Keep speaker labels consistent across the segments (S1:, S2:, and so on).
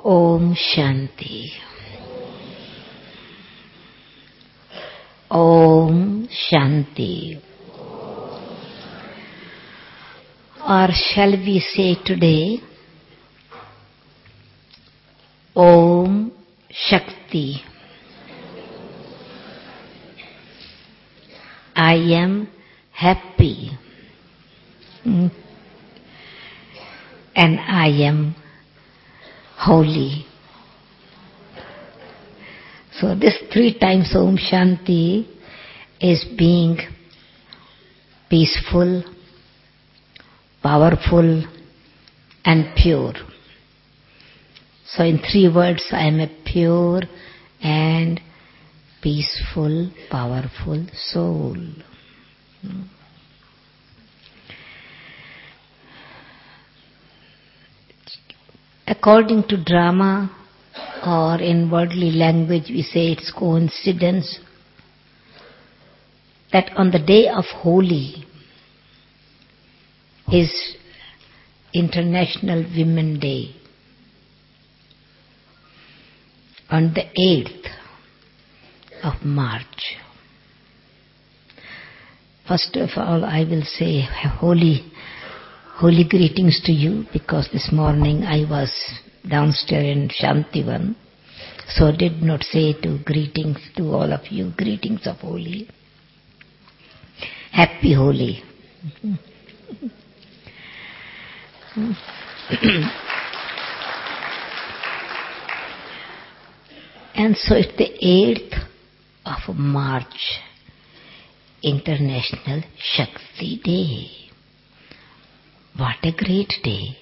S1: Om Shanti. Om Shanti. Or shall we say today, Om Shakti. I am happy. And I am holy. So this 3 times Om Shanti is being peaceful, powerful and pure. So in 3 words, I am a pure and peaceful, powerful soul. According to drama, or in worldly language we say it's coincidence, that on the day of Holi is International Women Day. On the 8th of March. First of all, I will say holy greetings to you, because this morning I was downstairs in Shantivan, so did not say greetings to all of you, greetings of Holi. Happy Holi. And so it's the 8th of March, International Shakti Day. What a great day.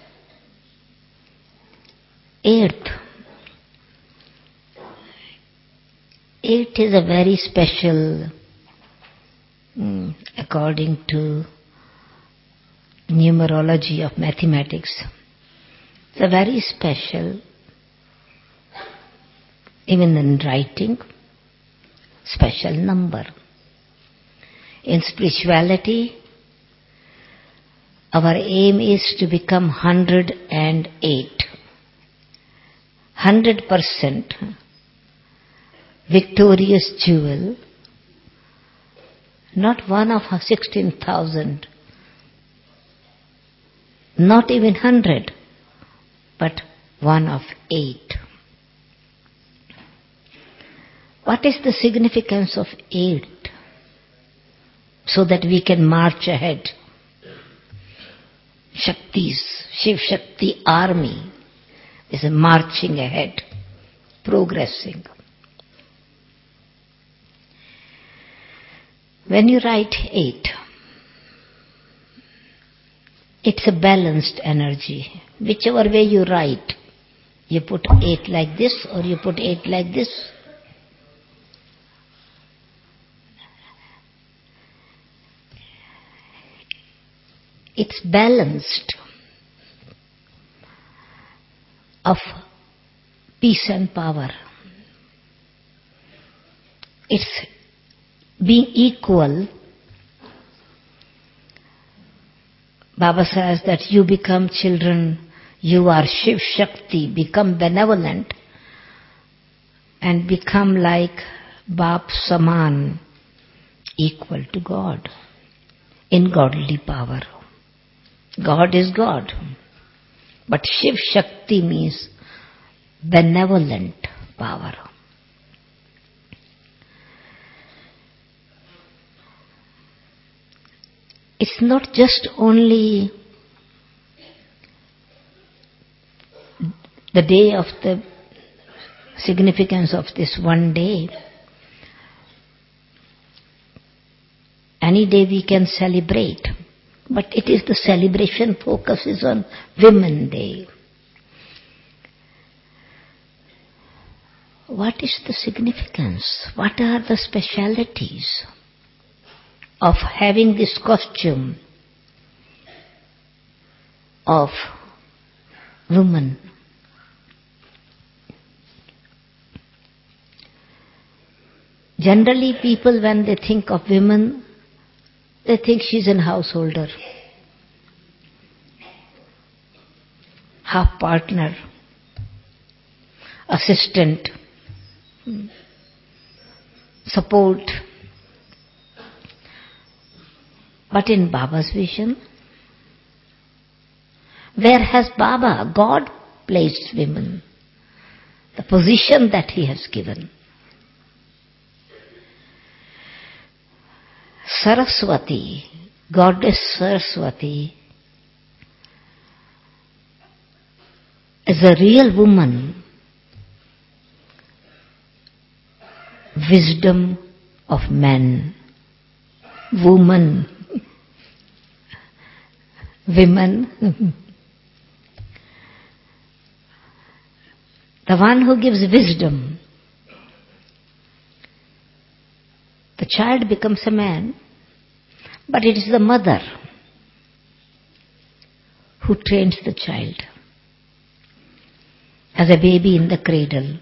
S1: 8th. 8 is a very special, according to numerology of mathematics. It's a very special, even in writing, special number. In spirituality, our aim is to become 108. 100% victorious jewel, not one of 16,000, not even 100, but one of 8. What is the significance of 8? So that we can march ahead. Shaktis, Shiv Shakti army is marching ahead, progressing. When you write 8, it's a balanced energy. Whichever way you write, you put 8 like this or you put 8 like this. It's balanced of peace and power. It's being equal. Baba says that you become children, you are Shiv Shakti, become benevolent and become like Bap Saman, equal to God in godly power. God is God. But Shiv Shakti means benevolent power. It's not just only the day of the significance of this one day. Any day we can celebrate. But it is the celebration focuses on Women Day. What is the significance? What are the specialities of having this costume of woman? Generally people, when they think of women, they think she's a householder, half partner, assistant, support. But in Baba's vision, where has Baba, God, placed women? The position that He has given. Saraswati, Goddess Saraswati, is a real woman, wisdom of men, woman, women. The one who gives wisdom. The child becomes a man, but it is the mother who trains the child as a baby in the cradle.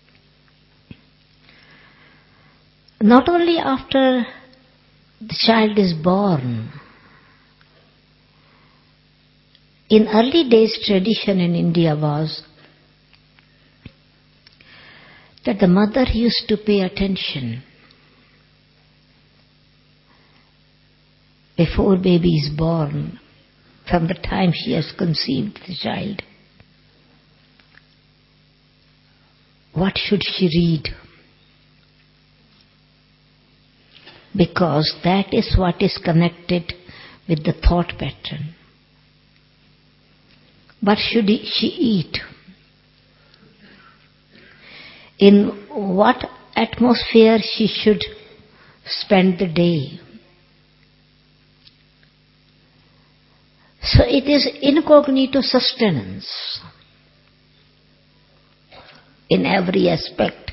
S1: Not only after the child is born. In early days, tradition in India was that the mother used to pay attention before baby is born, from the time she has conceived the child. What should she read? Because that is what is connected with the thought pattern. What should she eat? In what atmosphere she should spend the day? So it is incognito sustenance in every aspect,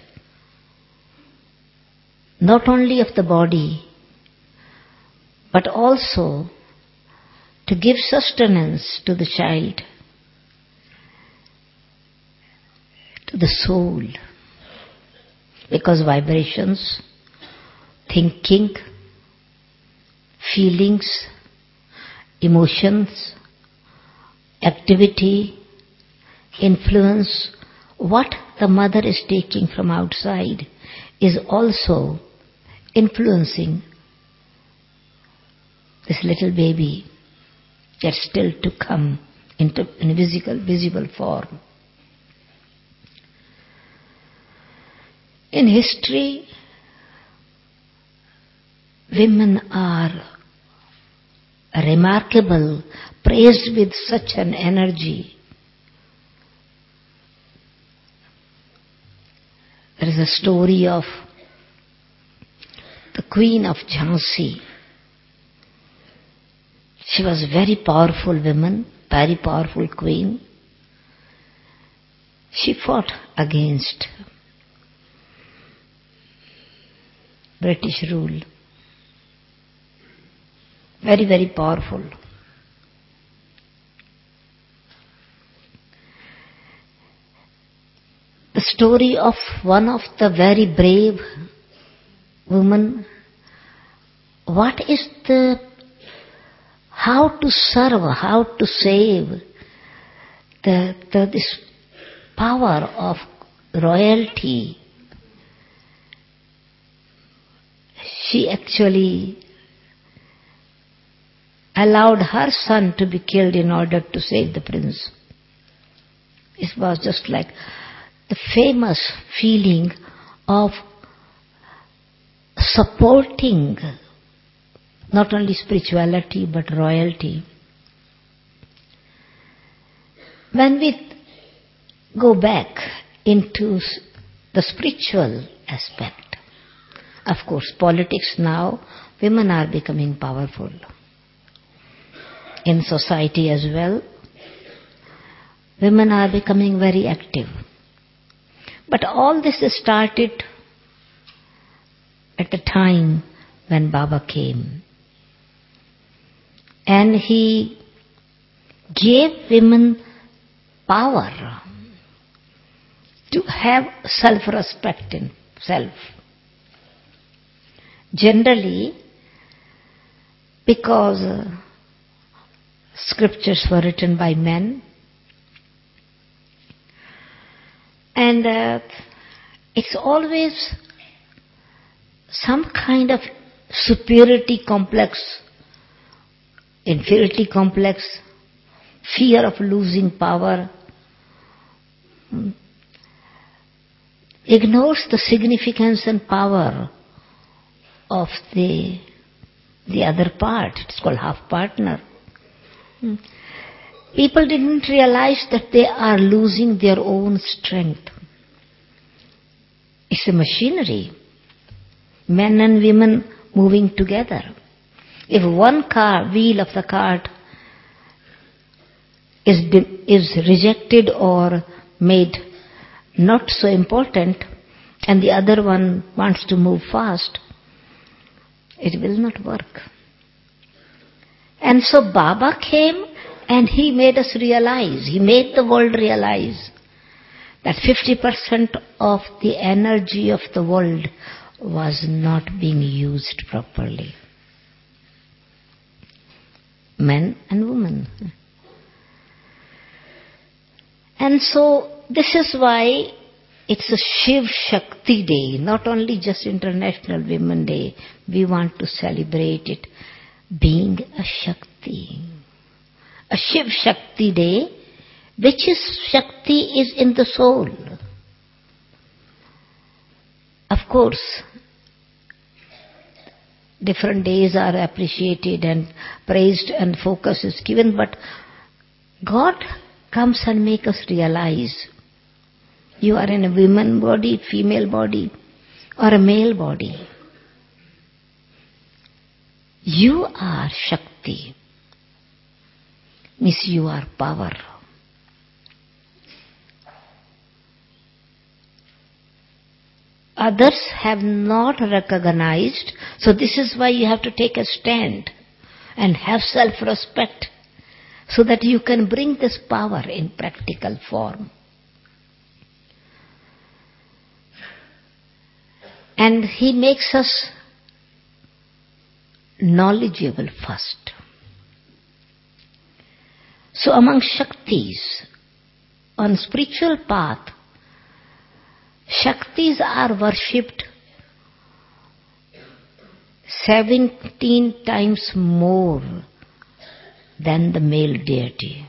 S1: not only of the body, but also to give sustenance to the child, to the soul. Because vibrations, thinking, feelings, emotions, activity, influence, what the mother is taking from outside is also influencing this little baby that's still to come in visible form. In history, women are remarkable, praised with such an energy. There is a story of the Queen of Jhansi. She was a very powerful woman, very powerful queen. She fought against British rule. Very, very powerful. The story of one of the very brave women. What is how to serve, how to save this power of royalty. She actually allowed her son to be killed in order to save the prince. It was just like the famous feeling of supporting not only spirituality but royalty. When we go back into the spiritual aspect, of course, politics now, women are becoming powerful. In society as well, women are becoming very active. But all this started at the time when Baba came. And he gave women power to have self-respect in self. Generally, because scriptures were written by men, And it's always some kind of superiority complex, inferiority complex, fear of losing power, ignores the significance and power of the other part. It's called half partner. People didn't realize that they are losing their own strength. It's a machinery. Men and women moving together. If one wheel of the cart is rejected or made not so important, and the other one wants to move fast, it will not work. And so Baba came and he made us realize, he made the world realize that 50% of the energy of the world was not being used properly. Men and women. And so this is why it's a Shiv Shakti Day, not only just International Women Day. We want to celebrate it being a Shakti. A Shiv Shakti Day, which is Shakti is in the soul. Of course, different days are appreciated and praised and focus is given, but God comes and makes us realize you are in a woman body, female body, or a male body. You are Shakti, means you are power. Others have not recognized, so this is why you have to take a stand and have self-respect so that you can bring this power in practical form. And he makes us knowledgeable first. So among Shaktis, on spiritual path, Shaktis are worshipped 17 times more than the male deity.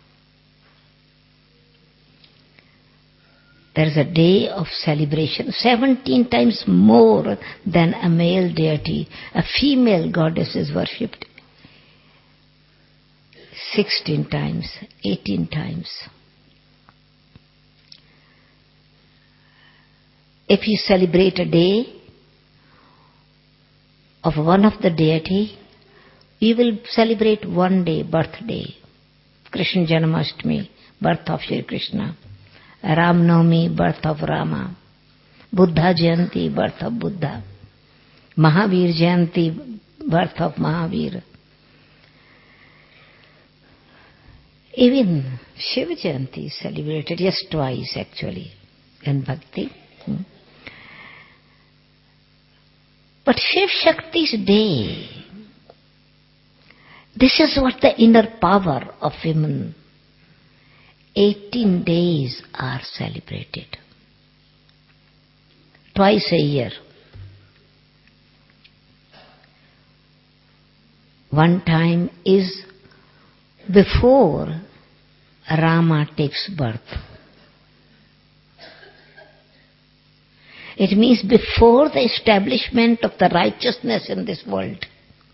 S1: There is a day of celebration, 17 times more than a male deity. A female goddess is worshipped 16 times, 18 times. If you celebrate a day of one of the deity, we will celebrate one day, birthday. Krishna Janmashtami, birth of Shri Krishna. Ram Navami, birth of Rama. Buddha Jayanti, birth of Buddha. Mahavir Jayanti, birth of Mahavir. Even Shiva Jayanti is celebrated just twice actually in Bhakti. But Shiv Shakti's day, this is what the inner power of women, 18 days are celebrated. Twice a year. One time is before Rama takes birth. It means before the establishment of the righteousness in this world.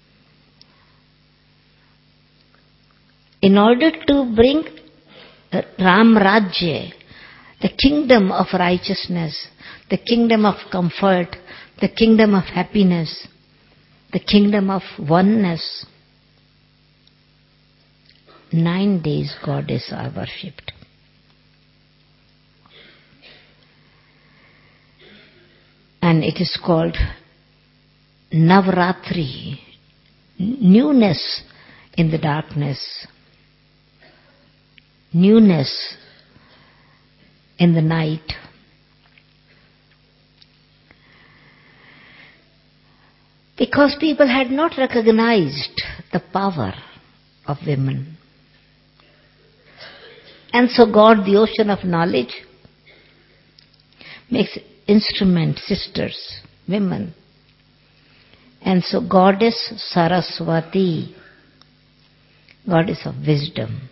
S1: In order to bring Ram Rajya, the kingdom of righteousness, the kingdom of comfort, the kingdom of happiness, the kingdom of oneness, 9 days goddess are worshipped. And it is called Navratri, newness in the darkness, newness in the night. Because people had not recognized the power of women. And so God, the ocean of knowledge, makes instrument, sisters, women. And so Goddess Saraswati, Goddess of wisdom,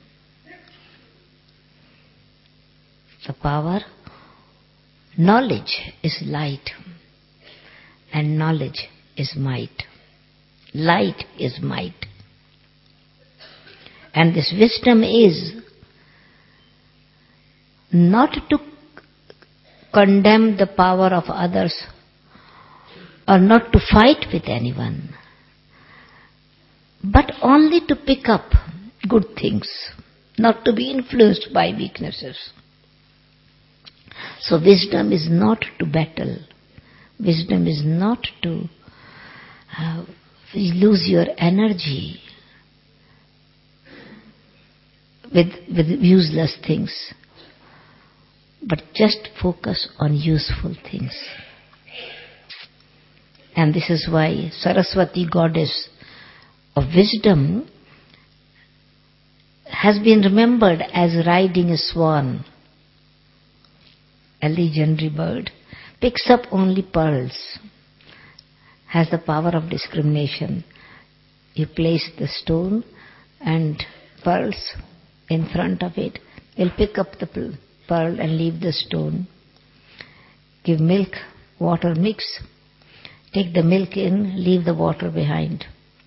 S1: the power, knowledge is light, and knowledge is might. Light is might. And this wisdom is not to condemn the power of others or not to fight with anyone, but only to pick up good things, not to be influenced by weaknesses. So wisdom is not to battle. Wisdom is not to lose your energy with useless things, but just focus on useful things. And this is why Saraswati, goddess of wisdom, has been remembered as riding a swan, a legendary bird, picks up only pearls, has the power of discrimination. You place the stone and pearls in front of it, will pick up the pearl and leave the stone. Give milk, water, mix. Take the milk in, leave the water behind.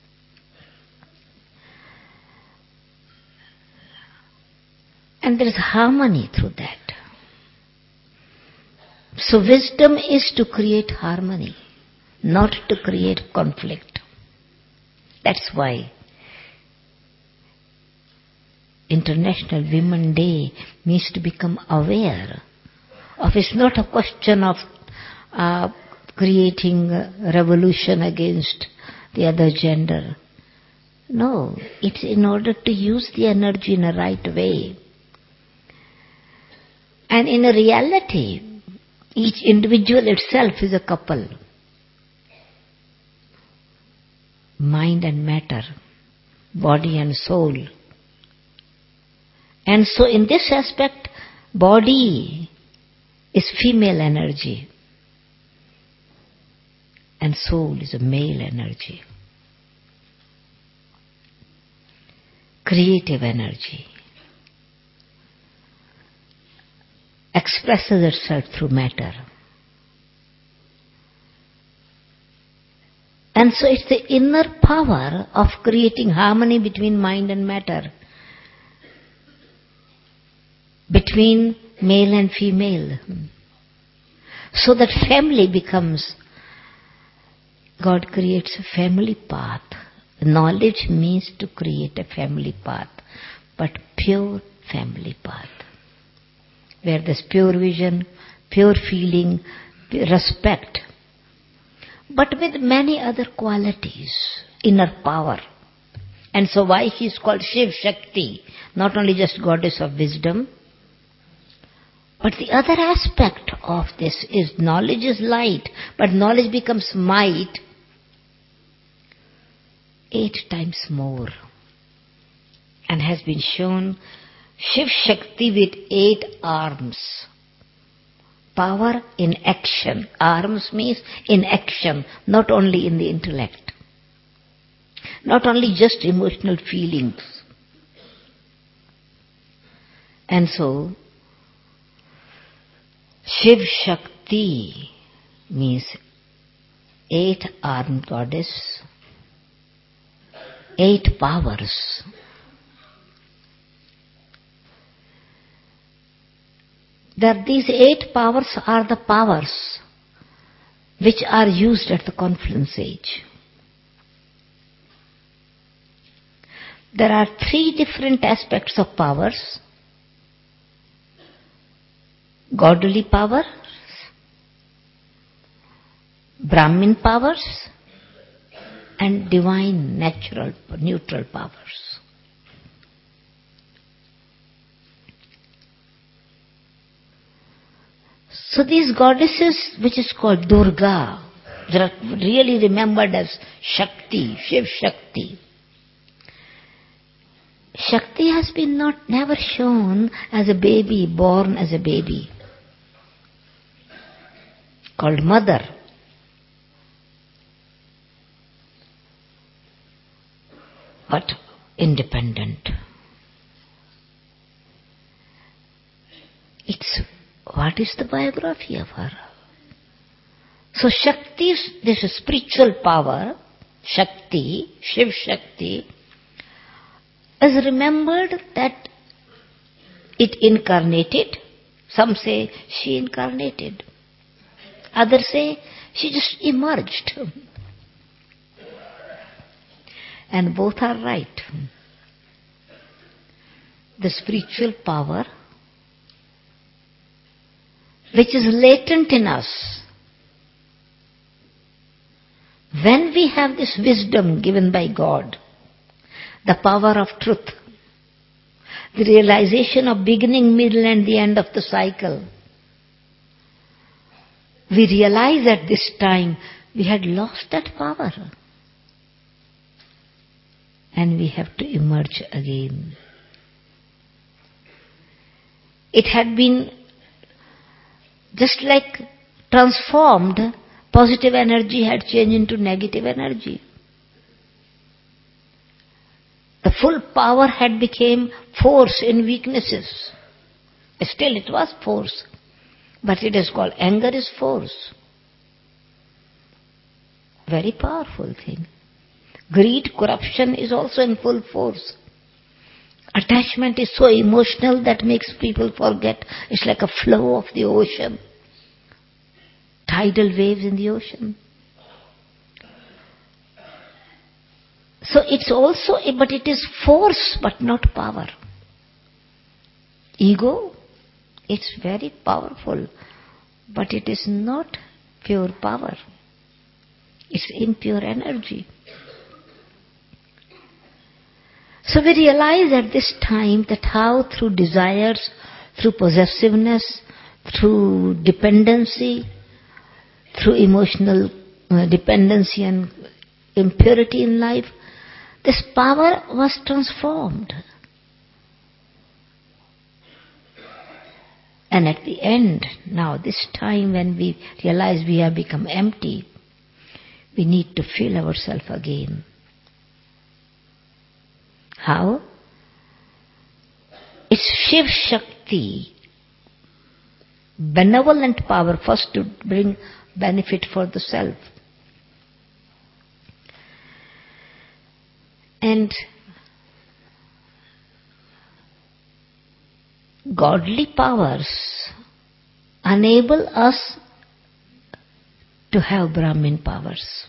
S1: And there is harmony through that. So wisdom is to create harmony, not to create conflict. That's why International Women's Day means to become aware of. It's not a question of creating a revolution against the other gender. No, it's in order to use the energy in a right way. And in a reality, each individual itself is a couple. Mind and matter, body and soul. And so in this aspect, body is female energy and soul is a male energy. Creative energy expresses itself through matter. And so it's the inner power of creating harmony between mind and matter, between male and female, so that family becomes, God creates a family path. Knowledge means to create a family path, but pure family path, where there's pure vision, pure feeling, respect, but with many other qualities, inner power. And so why she is called Shiv Shakti, not only just goddess of wisdom, but the other aspect of this is knowledge is light, but knowledge becomes might 8 times more, and has been shown Shiv Shakti with 8 arms. Power in action. Arms means in action, not only in the intellect, not only just emotional feelings. And so Shiv Shakti means 8-armed goddess, 8 powers. That these 8 powers are the powers which are used at the confluence age. There are 3 different aspects of powers: godly power, Brahmin powers, and divine, natural, neutral powers. So these goddesses, which is called Durga, they are really remembered as Shakti, Shiv Shakti. Shakti has been never shown as a baby, born as a baby. called mother. But independent. What is the biography of her? So Shakti, this spiritual power, Shakti, Shiv Shakti, is remembered that it incarnated. Some say she incarnated. Others say she just emerged. And both are right. The spiritual power, which is latent in us, when we have this wisdom given by God, the power of truth, the realization of beginning, middle and the end of the cycle, we realize at this time we had lost that power. And we have to emerge again. It had been just like transformed, positive energy had changed into negative energy. The full power had become force in weaknesses. Still it was force, but it is called anger is force. Very powerful thing. Greed, corruption is also in full force. Attachment is so emotional that makes people forget. It's like a flow of the ocean. Tidal waves in the ocean. So it's also, but it is force but not power. Ego, it's very powerful, but it is not pure power. It's impure energy. So we realize at this time that how through desires, through possessiveness, through dependency, through emotional dependency and impurity in life, this power was transformed. And at the end, now this time when we realize we have become empty, we need to fill ourselves again. How? It's Shiv Shakti, benevolent power, first to bring benefit for the self. And godly powers enable us to have Brahmin powers.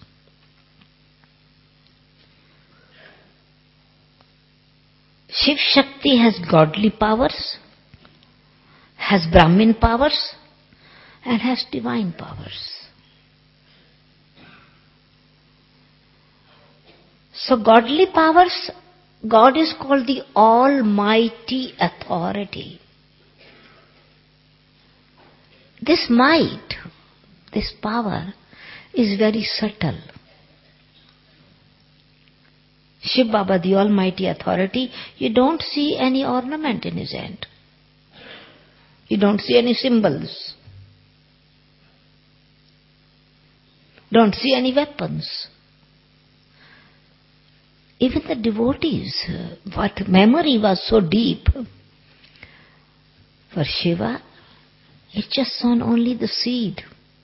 S1: Shiv Shakti has godly powers, has Brahmin powers, and has divine powers. So godly powers, God is called the Almighty Authority. This might, this power is very subtle. Shiv Baba, the Almighty Authority, you don't see any ornament in his hand. You don't see any symbols. Don't see any weapons. Even the devotees, what memory was so deep. For Shiva, it just sown only the seed.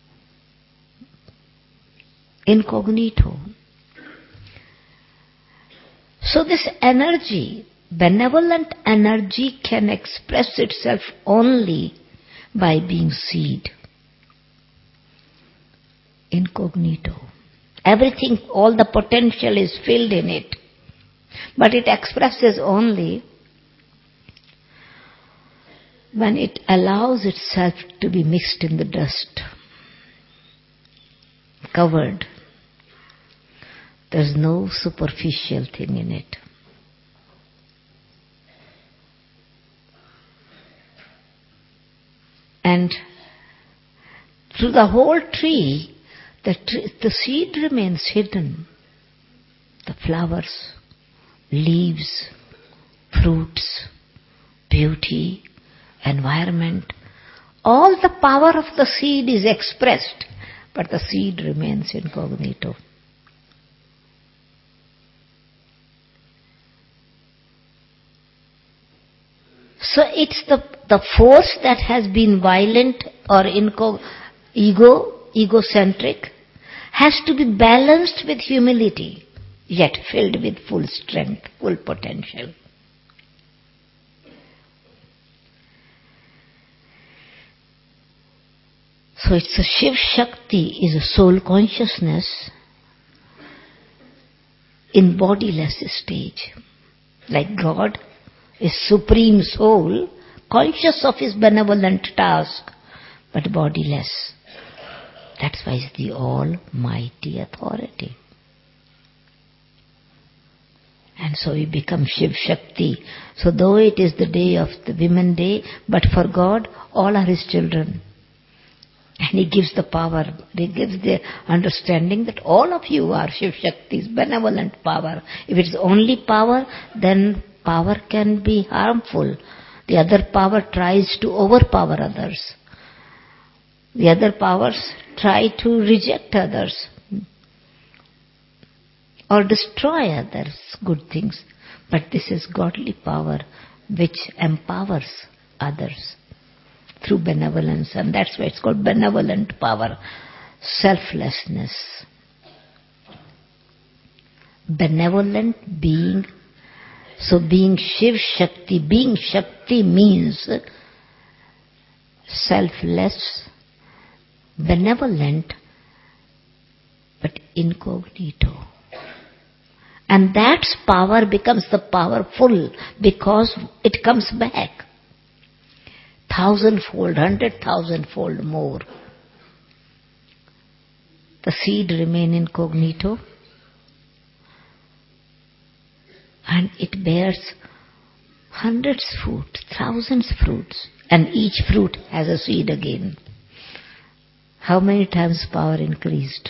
S1: Incognito. So this energy, benevolent energy, can express itself only by being seed. Incognito. Everything, all the potential is filled in it. But it expresses only when it allows itself to be mixed in the dust, covered. There's no superficial thing in it. And through the whole tree, the seed remains hidden. The flowers, leaves, fruits, beauty, environment, all the power of the seed is expressed but the seed remains incognito. So it's the force that has been violent or egocentric has to be balanced with humility, yet filled with full strength, full potential. So it's a Shiv Shakti is a soul consciousness in bodiless stage. Like God is supreme soul, conscious of his benevolent task, but bodiless. That's why it's the almighty authority. And so we become Shiv Shakti. So though it is the day of the Women Day, but for God, all are his children. And he gives the power, he gives the understanding that all of you are Shiv Shakti's benevolent power. If it's only power, then power can be harmful. The other power tries to overpower others. The other powers try to reject others or destroy others' good things. But this is godly power which empowers others through benevolence, and that's why it's called benevolent power, selflessness. Benevolent being. So being Shiv Shakti, being Shakti means selfless, benevolent, but incognito. And that power becomes the powerful because it comes back. 1,000-fold, 100,000-fold more. The seed remain incognito and it bears hundreds fruits, thousands fruits, and each fruit has a seed again. How many times power increased?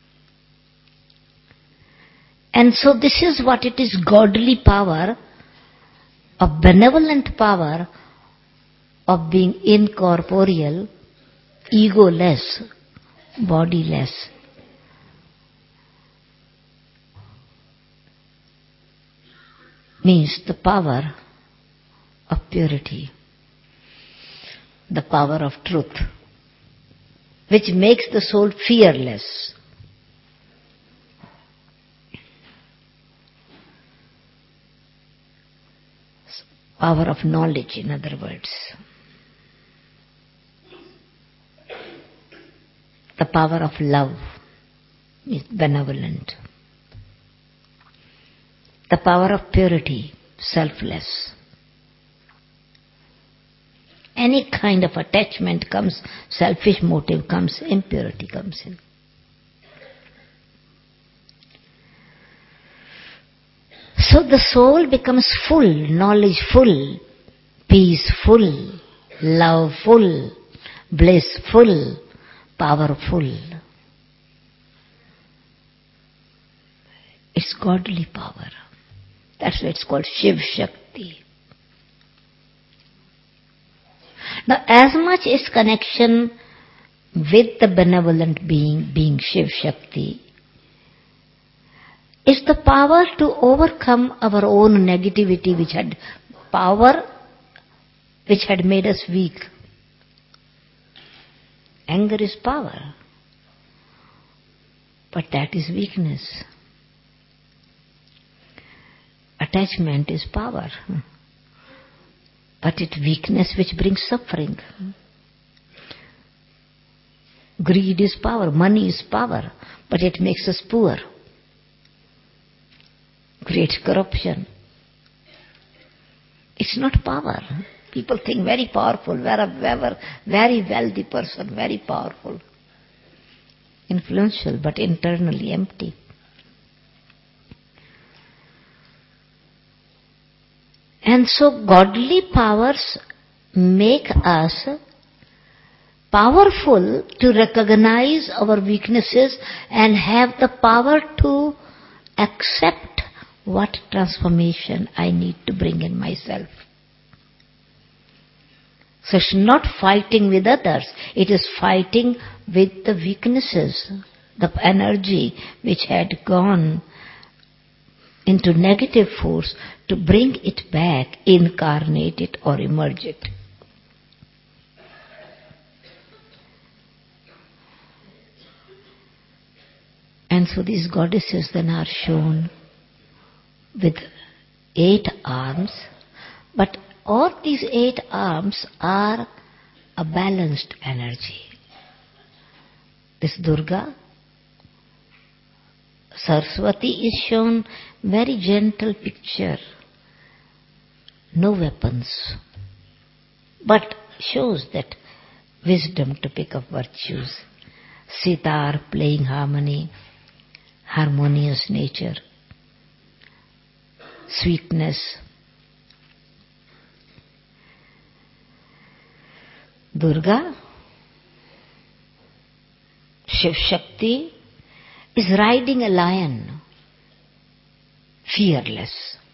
S1: And so this is what it is, godly power, a benevolent power of being incorporeal, egoless, bodiless. Means the power of purity, the power of truth, which makes the soul fearless. Power of knowledge, in other words. The power of love is benevolent. The power of purity, selfless. Any kind of attachment comes, selfish motive comes, impurity comes in. So the soul becomes full, knowledge full, peace full, love full, bliss full, powerful. It's godly power. That's why it's called Shiv Shakti. Now, as much is connection with the benevolent being Shiv Shakti, is the power to overcome our own negativity which had made us weak. Anger is power, but that is weakness. Attachment is power, but it's weakness which brings suffering. Greed is power, money is power, but it makes us poor. Creates corruption. It's not power. People think very powerful, very wealthy person, very powerful. Influential, but internally empty. And so godly powers make us powerful to recognize our weaknesses and have the power to accept what transformation I need to bring in myself. So it's not fighting with others, it is fighting with the weaknesses, the energy which had gone into negative force, to bring it back, incarnate it or emerge it. And so these goddesses then are shown with 8 arms, but all these 8 arms are a balanced energy. This Durga, Saraswati is shown very gentle picture, no weapons, but shows that wisdom to pick up virtues. Sitar playing harmony, harmonious nature, sweetness. Durga, Shiv Shakti, is riding a lion, fearless.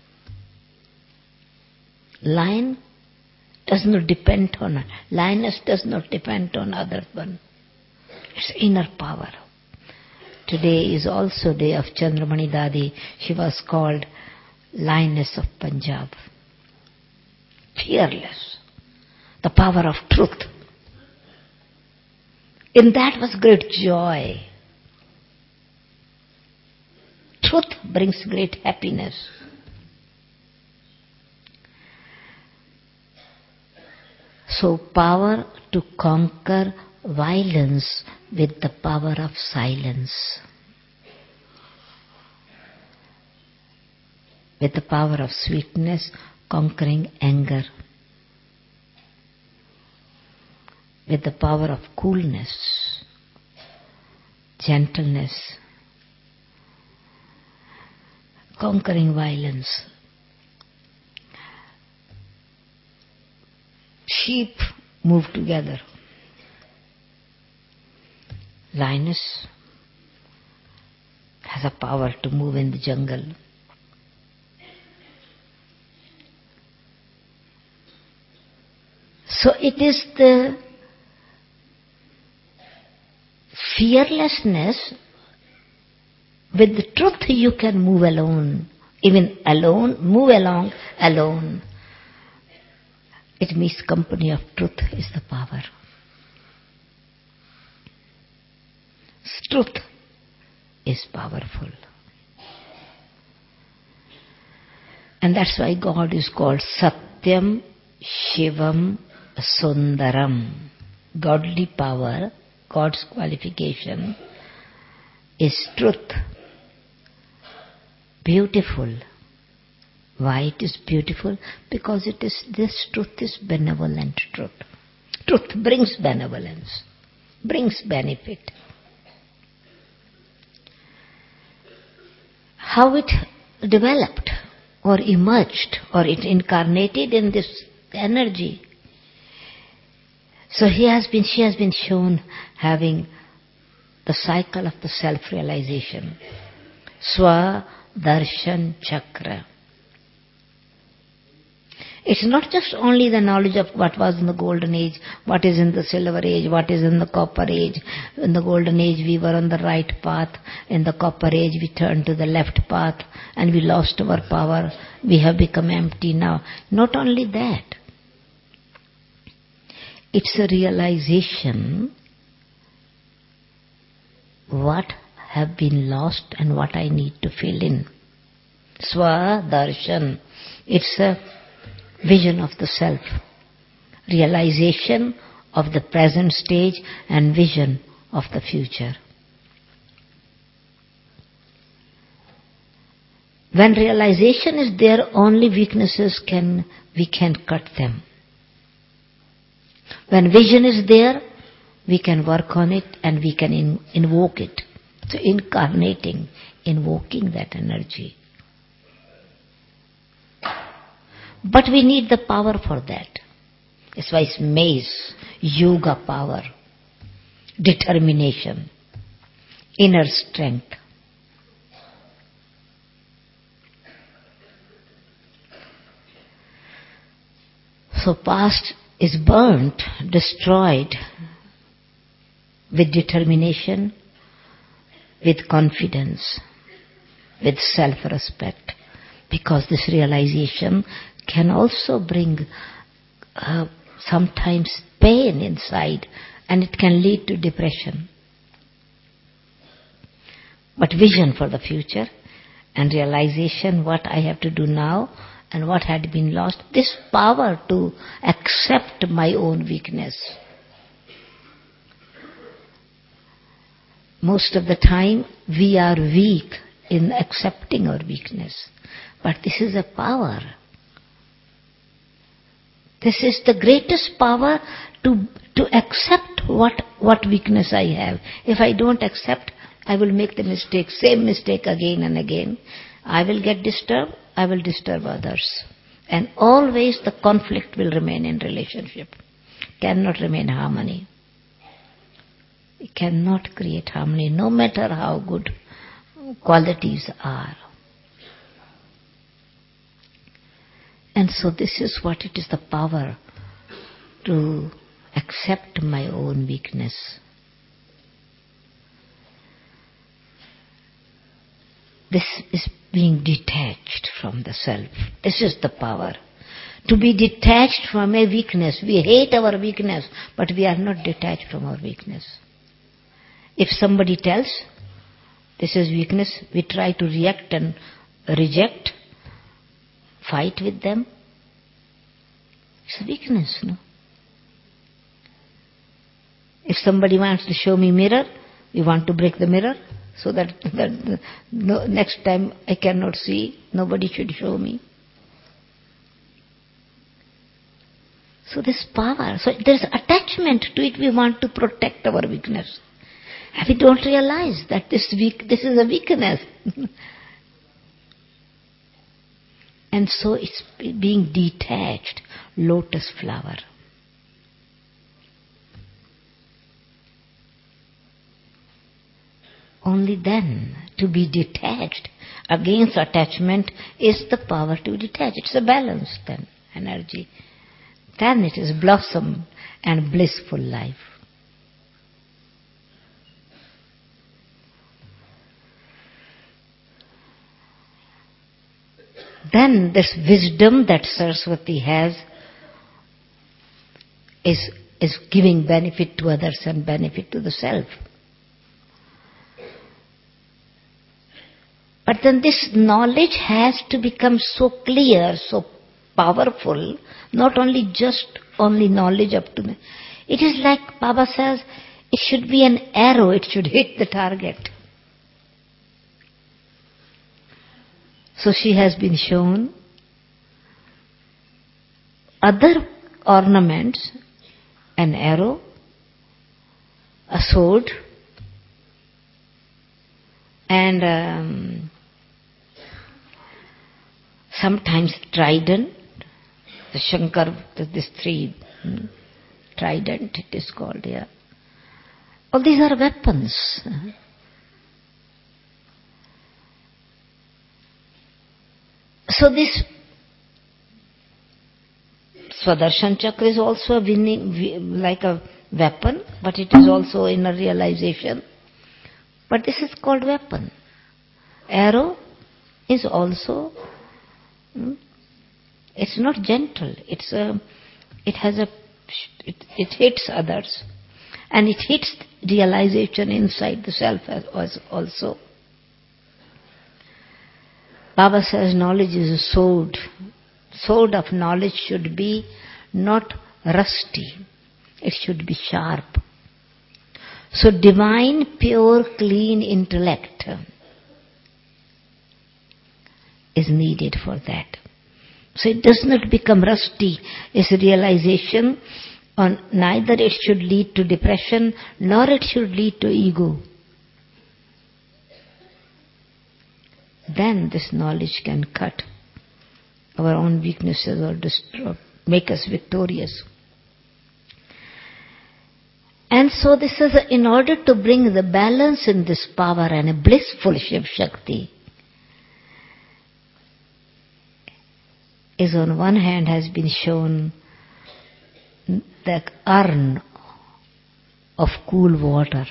S1: Lion does not depend on, lioness does not depend on other one. It's inner power. Today is also day of Chandramani Dadi. She was called Lioness of Punjab. Fearless. The power of truth. In that was great joy. Truth brings great happiness. So power to conquer violence with the power of silence. With the power of sweetness, conquering anger. With the power of coolness, gentleness, conquering violence. Sheep move together. Lioness has a power to move in the jungle. So it is the fearlessness. With the truth you can move alone. Even alone, move along alone. It means company of truth is the power. Truth is powerful. And that's why God is called Satyam, Shivam, Sundaram. Godly power, God's qualification is truth. Beautiful. Why it is beautiful? Because it is, this truth is benevolent truth. Truth brings benevolence, brings benefit. How it developed or emerged or it incarnated in this energy. So she has been shown having the cycle of the self-realization. Swa Darshan Chakra. It's not just only the knowledge of what was in the golden age, what is in the silver age, what is in the copper age. In the golden age we were on the right path. In the copper age we turned to the left path and we lost our power. We have become empty now. Not only that. It's a realization what have been lost and what I need to fill in. Swa Darshan. It's a vision of the self. Realization of the present stage and vision of the future. When realization is there, only weaknesses we can cut them. When vision is there, we can work on it and we can invoke it. So incarnating, invoking that energy. But we need the power for that. That's why it's maze, yoga power, determination, inner strength. So past is burnt, destroyed with determination, with confidence, with self-respect, because this realization can also bring sometimes pain inside, and it can lead to depression. But vision for the future and realization what I have to do now and what had been lost, this power to accept my own weakness. Most of the time we are weak in accepting our weakness, but this is a power. This is the greatest power to accept what weakness I have. If I don't accept, I will make the mistake, same mistake again and again. I will get disturbed, I will disturb others. And always the conflict will remain in relationship. Cannot remain harmony. We cannot create harmony, no matter how good qualities are. And so this is what it is, the power to accept my own weakness. This is being detached from the self. This is the power. To be detached from a weakness. We hate our weakness, but we are not detached from our weakness. If somebody tells, this is weakness, we try to react and reject, fight with them. It's a weakness, no? If somebody wants to show me mirror, we want to break the mirror so that next time I cannot see, nobody should show me. So this power, so there's attachment to it. We want to protect our weakness. And we don't realize that this is a weakness. And so it's being detached, lotus flower. Only then, to be detached against attachment is the power to detach. It's a balance then, energy. Then it is blossom and blissful life. Then this wisdom that Saraswati has is giving benefit to others and benefit to the self. But then this knowledge has to become so clear, so powerful, not only knowledge up to me. It is like Baba says, it should be an arrow, it should hit the target. So she has been shown other ornaments, an arrow, a sword, and sometimes trident, the Shankar, this three, trident it is called, yeah. All these are weapons. So this Swadarshana Chakra is also like a weapon, but it is also inner realization. But this is called weapon. Arrow is also, it's not gentle. It hits others, and it hits realization inside the self as also. Baba says knowledge is a sword. Sword of knowledge should be not rusty. It should be sharp. So divine, pure, clean intellect is needed for that. So it does not become rusty. It's a realization on neither it should lead to depression nor it should lead to ego. Then this knowledge can cut our own weaknesses or make us victorious. And so this is in order to bring the balance in this power and a blissful Shiv Shakti is on one hand has been shown the urn of cool water,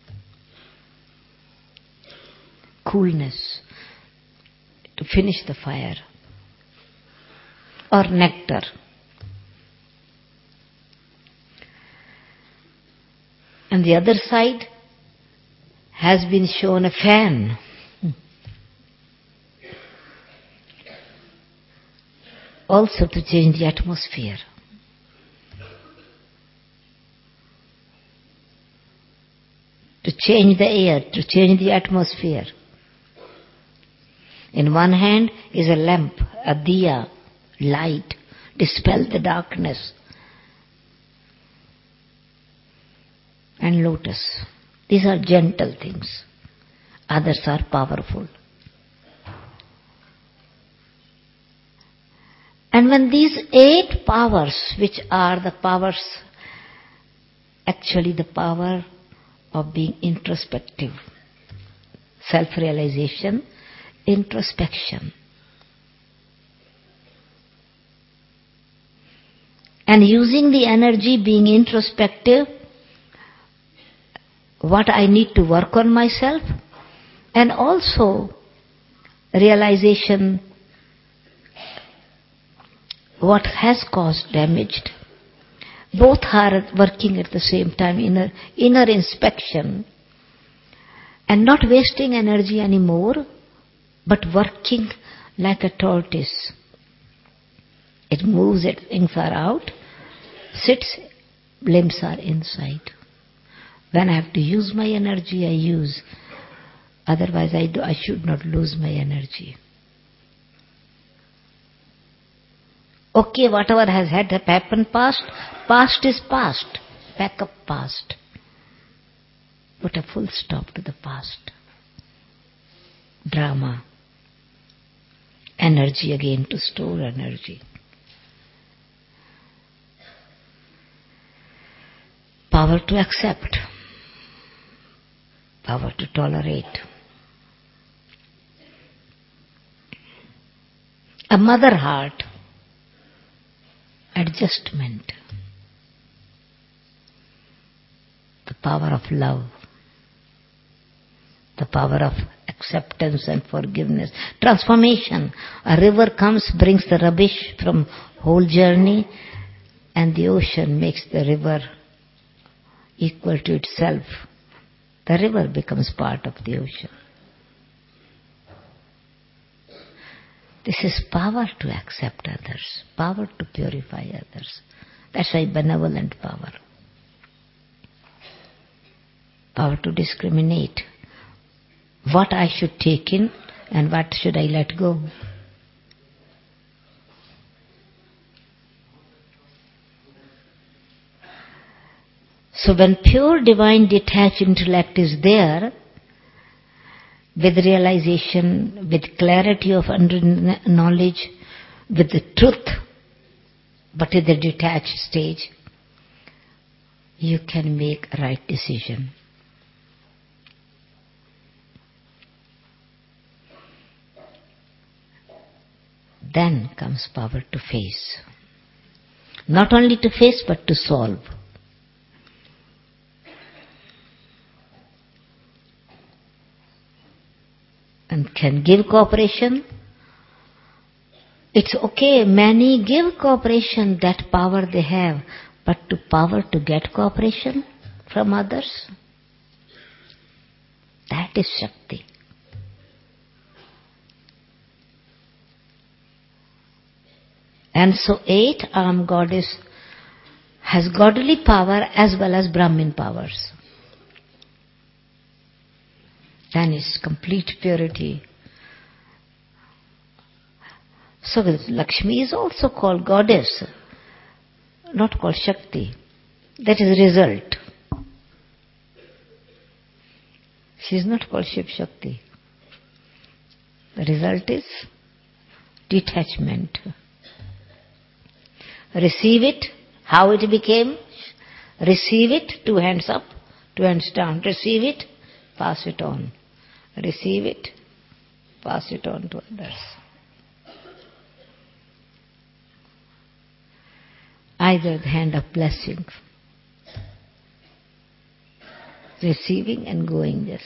S1: coolness to finish the fire, or nectar. And the other side has been shown a fan. Also to change the atmosphere. To change the air, to change the atmosphere. In one hand is a lamp, a diya, light, dispel the darkness. And lotus. These are gentle things. Others are powerful. And when these 8 powers, which are the powers, actually the power of being introspective, self-realization, introspection, and using the energy being introspective, what I need to work on myself, and also realization what has caused damage. Both are working at the same time, inner inspection, and not wasting energy anymore, but working like a tortoise. It moves, its wings are out, sits, limbs are inside. When I have to use my energy, I use. Otherwise, I should not lose my energy. Okay, whatever has happened past is past. Pack up past. Put a full stop to the past. Drama. Energy again, to store energy. Power to accept. Power to tolerate. A mother heart. Adjustment. The power of love. The power of acceptance and forgiveness. Transformation. A river comes, brings the rubbish from whole journey, and the ocean makes the river equal to itself. The river becomes part of the ocean. This is power to accept others, power to purify others. That's why benevolent power. Power to discriminate. What I should take in and what should I let go. So when pure divine detached intellect is there, with realization, with clarity of knowledge, with the truth, but in the detached stage, you can make a right decision. Then comes power to face. Not only to face, but to solve. And can give cooperation. It's okay, many give cooperation, that power they have, but to power to get cooperation from others, that is Shakti. And so 8-armed goddess has godly power as well as Brahmin powers. Then is complete purity. So Lakshmi is also called goddess, not called Shakti. That is result. She is not called Shiv Shakti. The result is detachment. Receive it, how it became. Receive it, 2 hands up, 2 hands down. Receive it, pass it on. Receive it, pass it on to others. Either the hand of blessing receiving and going there.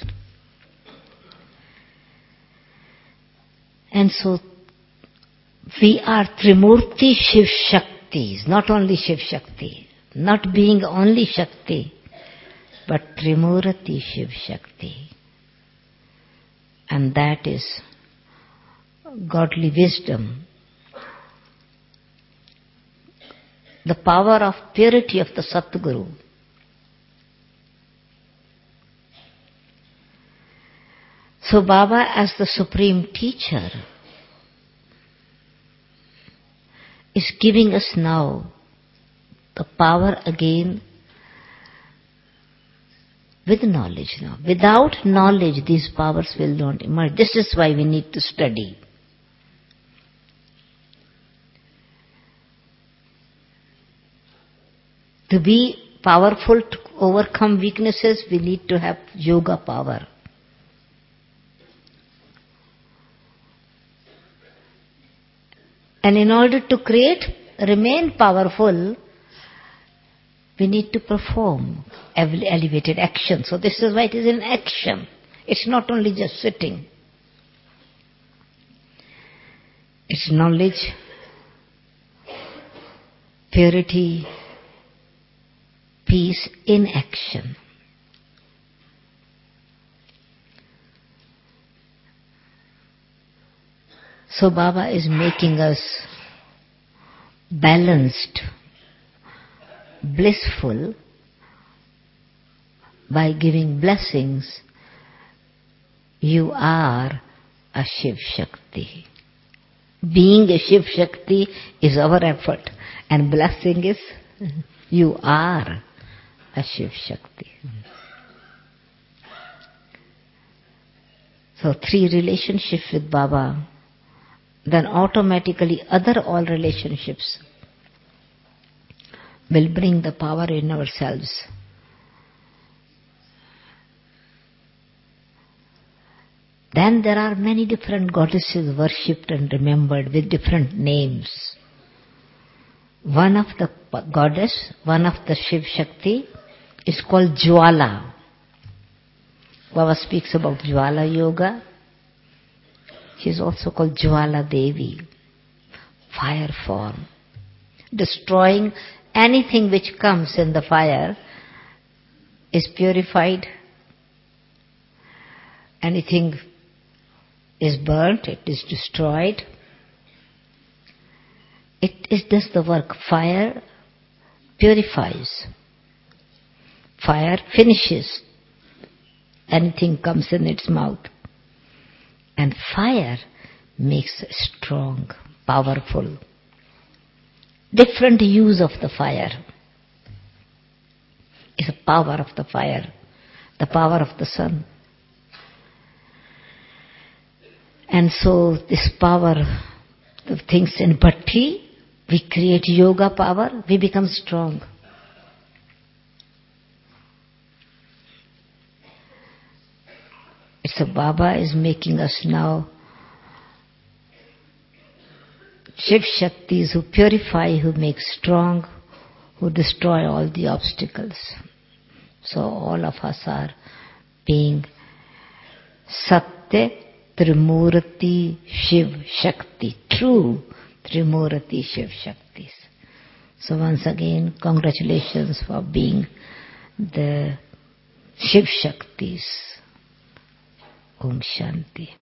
S1: And so we are Trimurti Shiv Shaktis, not only Shiv Shakti, not being only Shakti, but Trimurti Shiv Shakti. And that is godly wisdom. The power of purity of the Satguru. So Baba, as the supreme teacher, is giving us now the power again with knowledge now. Without knowledge, these powers will not emerge. This is why we need to study. To be powerful, to overcome weaknesses, we need to have yoga power. And in order to remain powerful, we need to perform elevated action. So this is why it is in action. It's not only just sitting. It's knowledge, purity, peace in action. So Baba is making us balanced, blissful, by giving blessings. You are a Shiv Shakti. Being a Shiv Shakti is our effort, and blessing is you are a Shiv Shakti. So 3 relationships with Baba, then automatically other all relationships will bring the power in ourselves. Then there are many different goddesses worshipped and remembered with different names. One of the goddess, one of the Shiv Shakti is called Jwala. Baba speaks about Jwala Yoga. She is also called Jwala Devi, fire form. Destroying anything which comes in the fire is purified. Anything is burnt, it is destroyed. It does the work. Fire purifies. Fire finishes. Anything comes in its mouth. And fire makes strong, powerful. Different use of the fire is the power of the fire, the power of the sun. And so this power, the things in bhakti, we create yoga power, we become strong. It's a Baba is making us now Shiv Shaktis who purify, who make strong, who destroy all the obstacles. So all of us are being Satya Trimurti Shiv Shakti, true Trimurti Shiv Shaktis. So once again, congratulations for being the Shiv Shaktis. Om Shanti.